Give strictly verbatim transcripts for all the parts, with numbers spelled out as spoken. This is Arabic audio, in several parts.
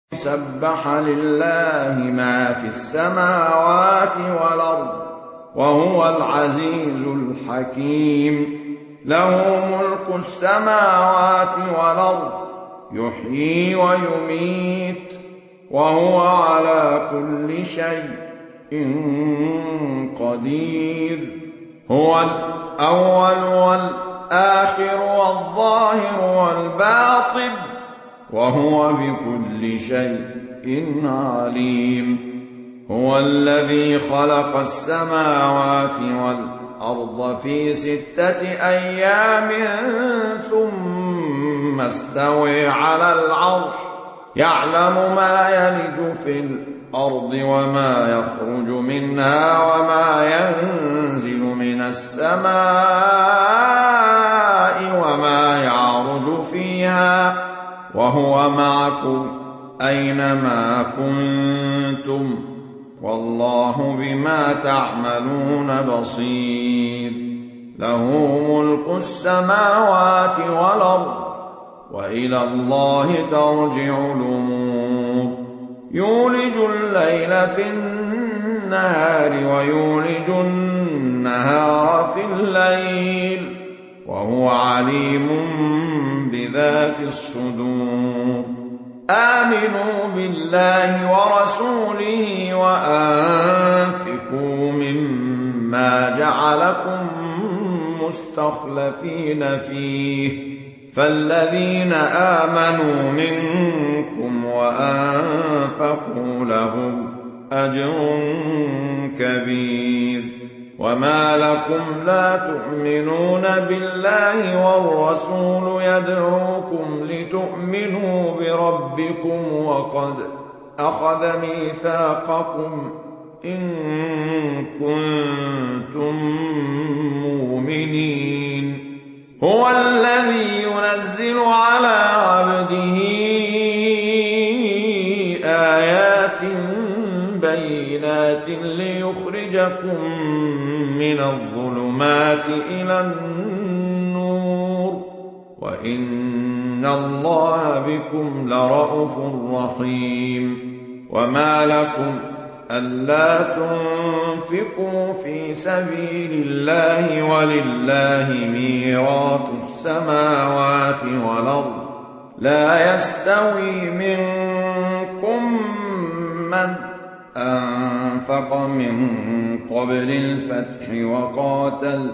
سبح لله ما في السماوات والأرض وهو العزيز الحكيم. له ملك السماوات والأرض يحيي ويميت وهو على كل شيء قدير. هو الأول والآخر والظاهر والباطن وهو بكل شيء عليم. هو الذي خلق السماوات والأرض في ستة أيام ثم استوى على العرش يعلم ما يلج في الأرض وما يخرج منها وما ينزل من السماء وما يعرج فيها وهو معكم أينما كنتم والله بما تعملون بصير. له ملك السماوات والأرض وإلى الله ترجع الأمور. يولج الليل في النهار ويولج النهار في الليل وهو عليم بذات الصدور. آمنوا بالله ورسوله وأنفقوا مما جعلكم مستخلفين فيه فالذين آمنوا منكم وأنفقوا لهم أجر كبير. وما لكم لا تؤمنون بالله والرسول يدعوكم لتؤمنوا بربكم وقد أخذ ميثاقكم إن كنتم مؤمنين. هو الذي ينزل على عبده آيات بينات ليخرجكم من الظلمات إلى النور وإن الله بكم لرءوف رحيم. وما لكم ألا تنفقوا في سبيل الله ولله ميراث السماوات والأرض لا يستوي منكم من أنفق من قبل الفتح وقاتل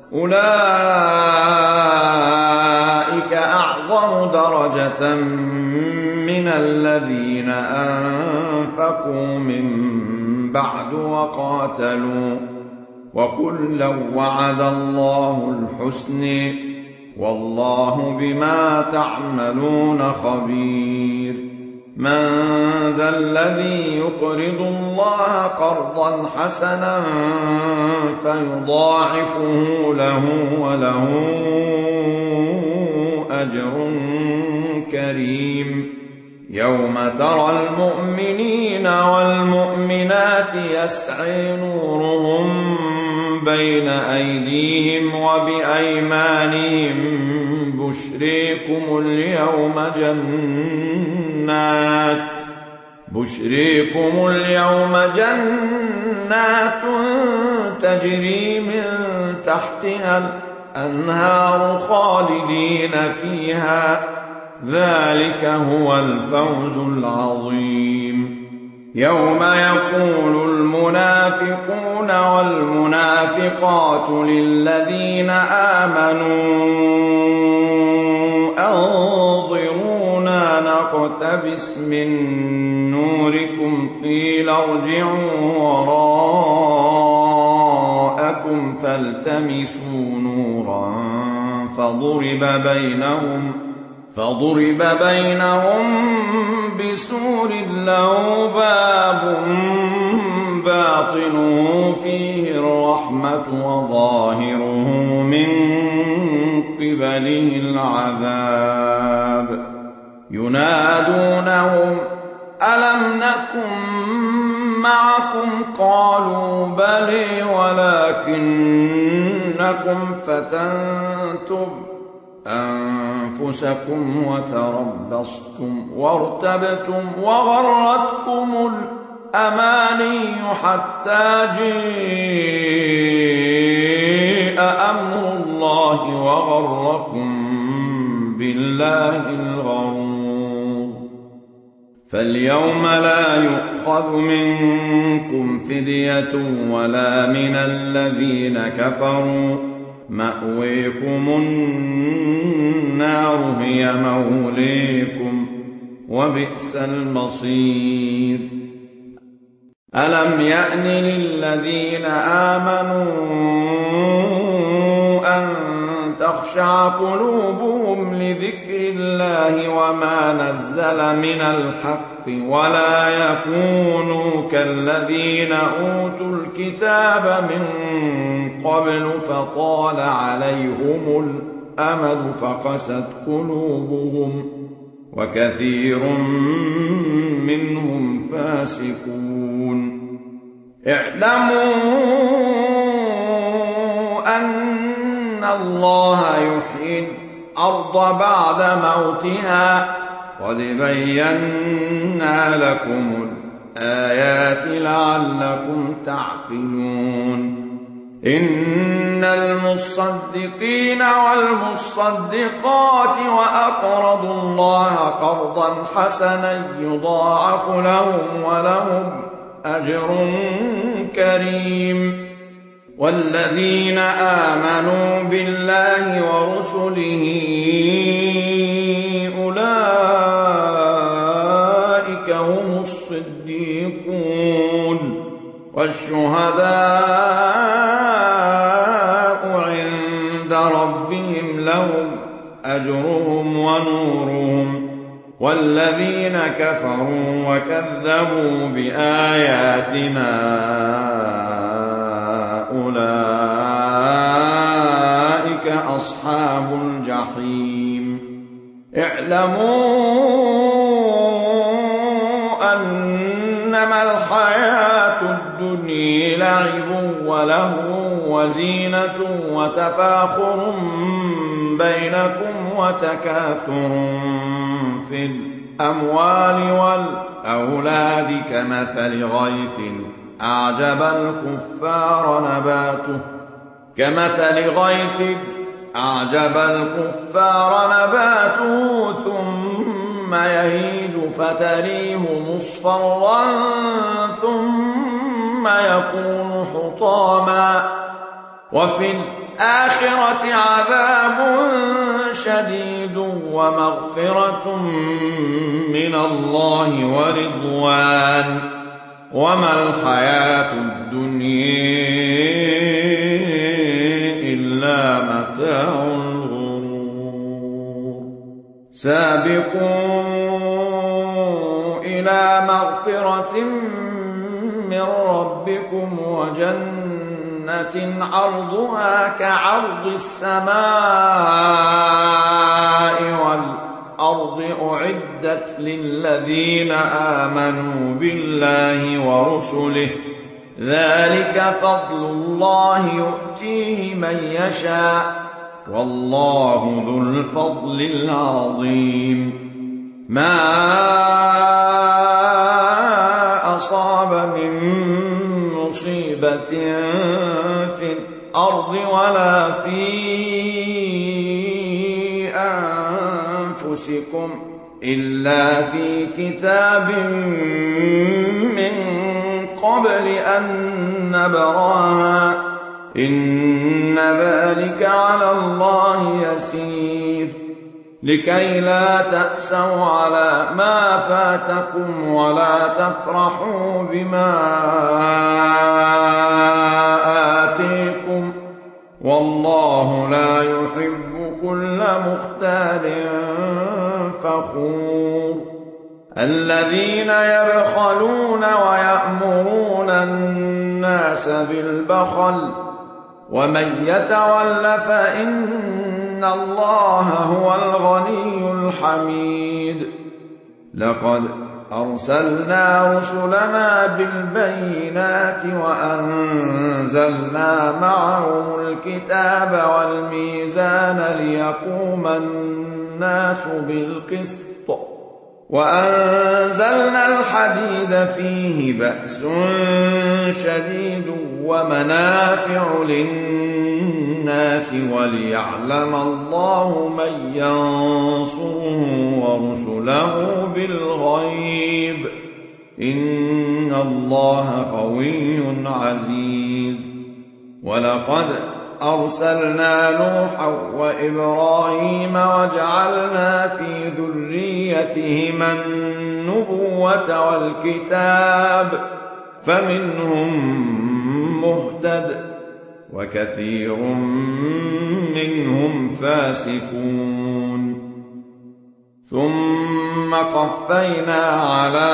أولئك أعظم درجة من الذين أنفقوا من بعد وقاتلوا وكلا وعد الله الحسن والله بما تعملون خبير. من ذا الذي يقرض الله قرضا حسنا فيضاعفه له وله أجر كريم. يوم ترى المؤمنين والمؤمنات يسعى نورهم بين أيديهم وبأيمانهم بشريكم اليوم جنات بشريكم اليوم جنات تجري من تحتها الأنهار خالدين فيها ذلك هو الفوز العظيم. يوم يقول المنافقون والمنافقات للذين آمنوا أنظرونا نقتبس من نوركم قيل ارجعوا وراءكم فالتمسوا نورا فضرب بينهم فضرب بينهم بسور له باب باطنه فيه الرحمة وظاهره من قبله العذاب. ينادونهم ألم نكن معكم قالوا بلى ولكنكم فتنتم أنفسكم أنفسكم وتربصتم وارتبتم وغرتكم الأماني حتى جاء أمر الله وغركم بالله الغرور. فاليوم لا يؤخذ منكم فدية ولا من الذين كفروا، مأويكم النار هي موليكم وبئس المصير. ألم يأن للذين آمنوا أن تخشع قلوبهم لذكر الله وما نزل من الحق ولا يكونوا كالذين أوتوا الكتاب من قبل فطال عليهم الأمد فقست قلوبهم وكثير منهم فاسقون. اعلموا أن الله يحيي الأرض بعد موتها قد بينا لكم الآيات لعلكم تعقلون. إن المصدقين والمصدقات وأقرضوا الله قرضا حسنا يضاعف لهم ولهم أجر كريم. والذين آمنوا بالله ورسله أولئك هم الصديقون والشهداء عند ربهم لهم أجرهم ونورهم. والذين كفروا وكذبوا بآياتنا أولئك أصحاب الجحيم. اعلموا أنما الحياة الدنيا لعب ولهو وزينة وتفاخر بينكم وتكاثر في الأموال والأولاد كمثل غيث أعجب الكفار نباته كمثل غيث أعجب الكفار نباته ثم يهيج فتريه مصفرا ثم يكون حطاما وفي الآخرة عذاب شديد ومغفرة من الله ورضوان وما الحياة الدنيا إلا متاع الغرور. سابقوا إلى مغفرة من ربكم وجنة عرضها كعرض السماء والأرض أعدت للذين آمنوا بالله ورسله ذلك فضل الله يؤتيه من يشاء والله ذو الفضل العظيم. ما أصاب من مصيبة في الأرض ولا في أنفسكم إلا في كتاب من قبل أن نبراها إن ذلك على الله يسير. لكي لا تأسوا على ما فاتكم ولا تفرحوا بما آتيكم والله لا يحب كل مختال فخور. الذين يبخلون ويأمرون الناس بالبخل ومن يتول فإن الله هو الغني الحميد. لقد أرسلنا رسلنا بالبينات وأنزلنا معهم الكتاب والميزان ليقوم الناس بالقسط وأنزلنا الحديد فيه بأس شديد ومنافع للناس وليعلم الله من ينصره ورسله بالغيب إن الله قوي عزيز. ولقد أرسلنا نوحا وإبراهيم وجعلنا في ذريتهما النبوة والكتاب فمنهم مهتد وكثير منهم فاسقون. ثم قفينا على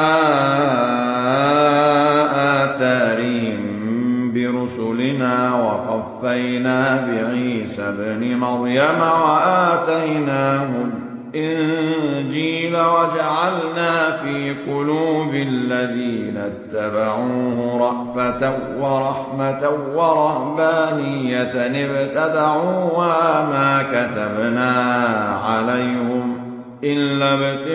آثارهم برسلنا وقفينا بعيسى ابن مريم وآتيناه الإنجيل وجعلنا في قلوب الذين اتبعوه رأفة ورحمة ورهبانية ابتدعوها ما كتبنا عليهم إلا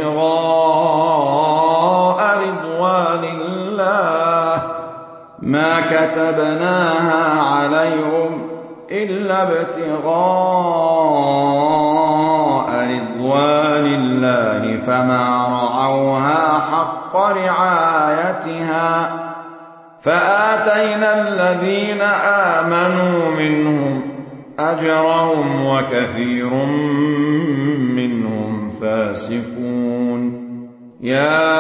ابتغاء رضوان الله ما كتبناها عليهم إلا ابتغاء رضوان الله فما رعوها حق رعايتها فآتينا الذين آمنوا منهم أجرهم وكثير منهم فاسقون. يا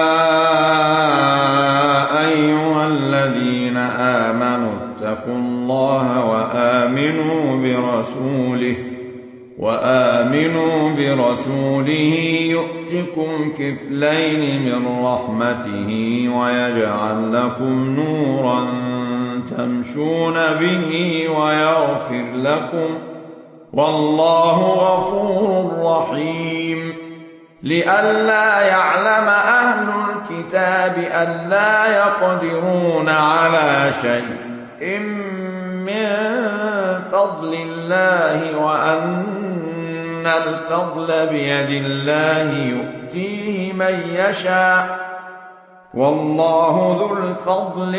أيها الذين آمنوا اتقوا الله وآمنوا برسوله وآمنوا برسوله يؤتكم كفلين من رحمته ويجعل لكم نورا تمشون به ويغفر لكم والله غفور رحيم. لئلا يعلم أهل الكتاب ألا يقدرون على شيء من فضل الله وأن الفضل بيد الله يؤتيه من يشاء والله ذو الفضل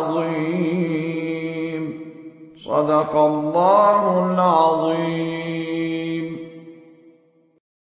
العظيم. صدق الله العظيم.